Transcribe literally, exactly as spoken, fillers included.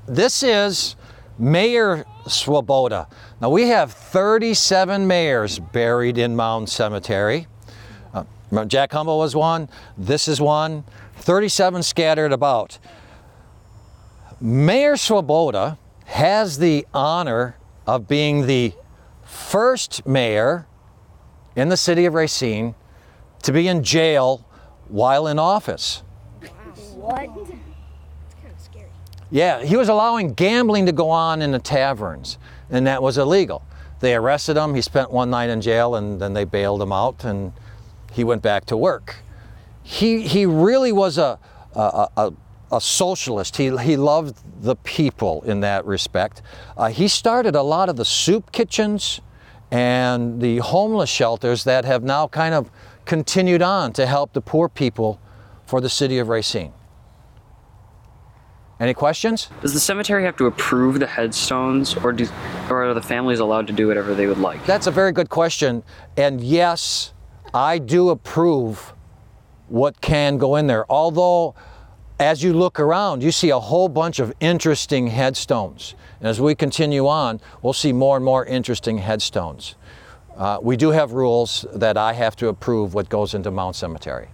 this is Mayor Swoboda. Now we have thirty-seven mayors buried in Mound Cemetery. Uh, Jack Humble was one, this is one, thirty-seven scattered about. Mayor Swoboda has the honor of being the first mayor in the city of Racine to be in jail while in office. What? It's kind of scary. Yeah, he was allowing gambling to go on in the taverns, and that was illegal. They arrested him, he spent one night in jail, and then they bailed him out, and he went back to work. He, he really was a, a, a, a socialist. He, he loved the people in that respect. Uh, he started a lot of the soup kitchens and the homeless shelters that have now kind of continued on to help the poor people for the city of Racine. Any questions? Does the cemetery have to approve the headstones, or, do, or are the families allowed to do whatever they would like? That's a very good question. And yes, I do approve what can go in there. Although, as you look around, you see a whole bunch of interesting headstones. And as we continue on, we'll see more and more interesting headstones. Uh, we do have rules that I have to approve what goes into Mound Cemetery.